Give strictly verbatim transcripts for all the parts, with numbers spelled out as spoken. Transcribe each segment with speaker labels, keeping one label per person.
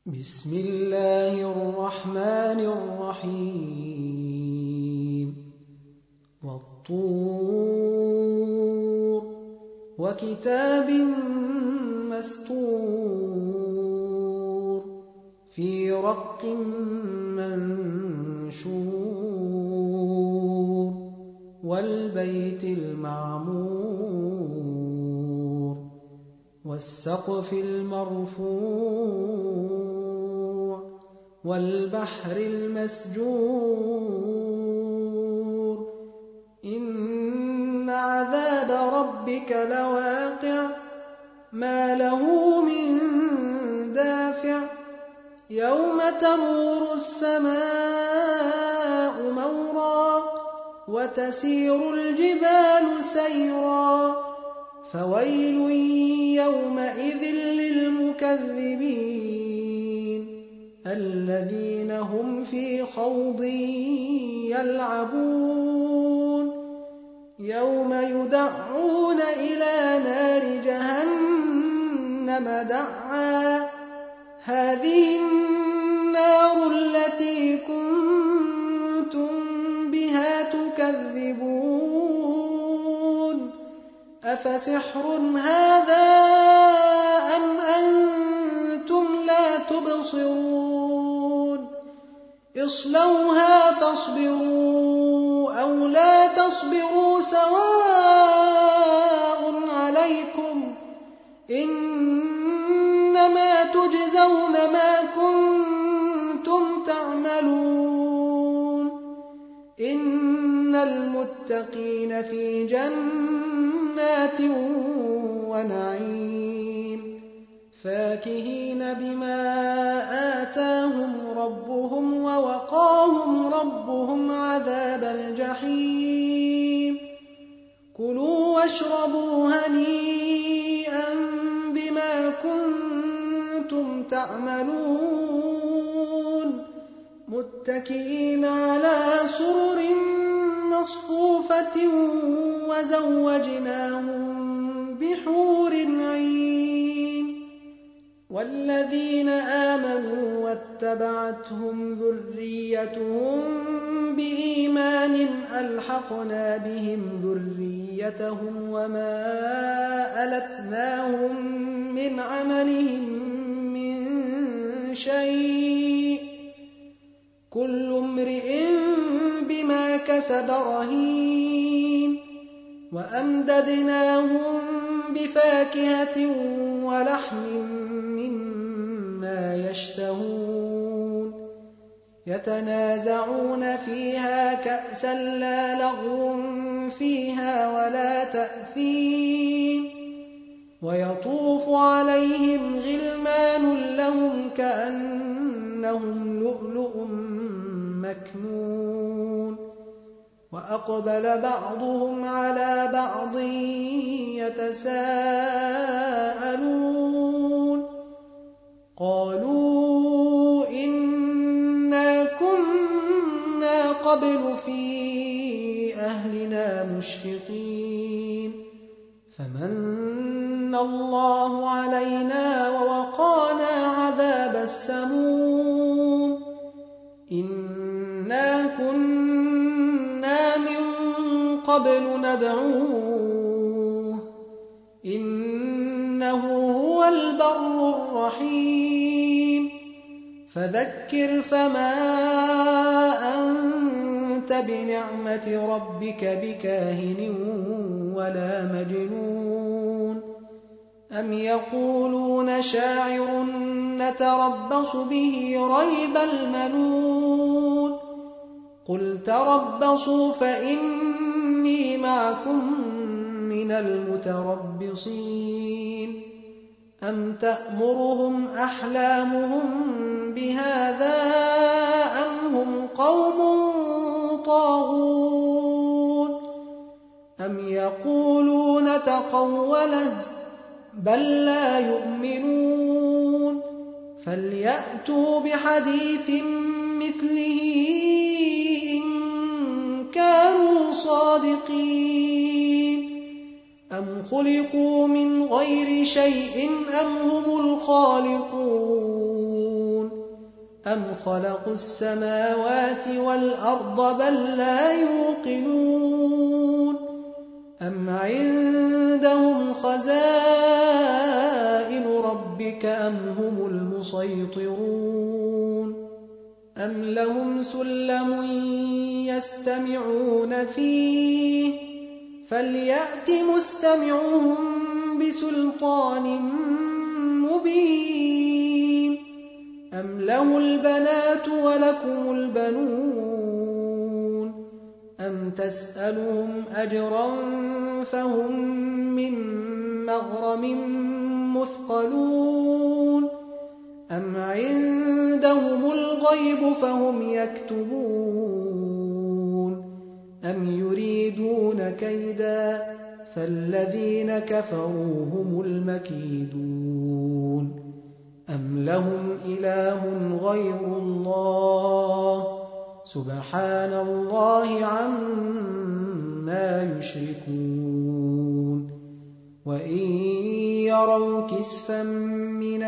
Speaker 1: بسم الله الرحمن الرحيم والطور وكتاب مسطور في رق منشور والبيت المعمور والسقف المرفوع والبحر المسجور إن عذاب ربك لواقع ما له من دافع يوم تمور السماء مورا وتسير الجبال سيرا فويل يومئذ للمكذبين الذين هم في خوض يلعبون يوم يدعون إلى نار جهنم دعا هذه النار التي كنتم بها تكذبون أفسحر هذا أم أنتم لا تبصرون اصلوها فاصبروا أو لا تصبروا سواء عليكم إنما تجزون ما كنتم تعملون إن المتقين في جنات ونعيم فاكهين بما آتاهم ربهم ووقاهم ربهم عذاب الجحيم كلوا واشربوا هنيئا بما كنتم تعملون متكئين على سرر مصفوفة وزوجناهم بحور عين والذين آمنوا واتبعتهم ذريتهم بإيمان ألحقنا بهم ذريتهم وما ألتناهم من عملهم من شيء كل امرئ بما كسب رهين وأمددناهم بفاكهة ولحم مما يشتهون يتنازعون فيها كأسا لا لغو فيها ولا تأثيم ويطوف عليهم غلمان لهم كأنهم لؤلؤ مكنون وأقبل بعضهم على بعض يتساءلون قالوا إنا كنا قبل في أهلنا مشفقين فمن الله علينا ووقانا عذاب السموم إنا كنا من قبل ندعوه إنه هو البر الرحيم فذكر فما أنت بنعمة ربك بكاهن ولا مجنون أم يقولون شاعر نتربص به ريب المنون قل تربصوا فإني معكم من المتربصين أم تأمرهم أحلامهم بهذا أم هم قوم طاغون أم يقولون تقوله بل لا يؤمنون فليأتوا بحديث مثله إن كانوا صادقين أم خلقوا من غير شيء أم هم الخالقون أم خلقوا السماوات والأرض بل لا يوقنون أم عندهم خزائن ربك أم هم المسيطرون أم لهم سلم يستمعون فيه فليأت مستمعهم بسلطان مبين أم له البنات ولكم البنون أم تسألهم أجرا فهم من مغرم مثقلون أم عندهم الغيب فهم يكتبون أم يريدون كيدا فالذين كفروا هم المكيدون أم لهم إله غير الله سبحان الله عما يشركون وإن يروا كسفا من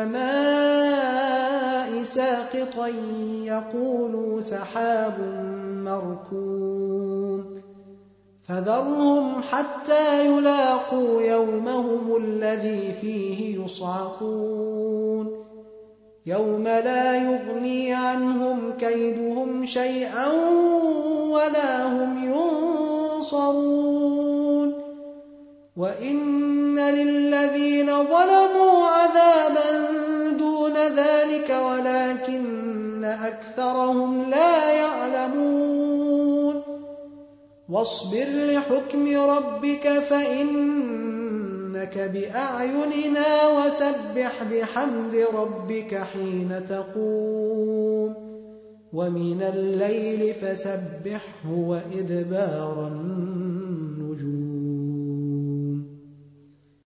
Speaker 1: السماء ساقطا يقولوا سحاب مركوم فذرهم حتى يلاقوا يومهم الذي فيه يصعقون يوم لا يغني عنهم كيدهم شيئا ولا هم ينصرون وإن للذين ظلموا عذابا دون ذلك ولكن أكثرهم لا يعلمون واصبر لحكم ربك فإنك بأعيننا وسبح بحمد ربك حين تقوم ومن الليل فسبحه وإدبار النجوم